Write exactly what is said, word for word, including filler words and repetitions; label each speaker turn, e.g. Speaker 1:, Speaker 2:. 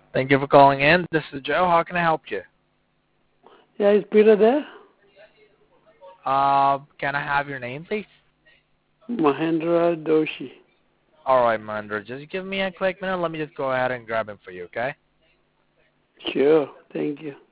Speaker 1: Thank you for calling in. This is Joe. How can I help you?
Speaker 2: Yeah, is Peter there?
Speaker 1: Uh, can I have your name, please?
Speaker 2: Mahendra Doshi.
Speaker 1: All right, Mahendra. Just give me a quick minute. Let me just go ahead and grab him for you, okay?
Speaker 2: Sure, thank you.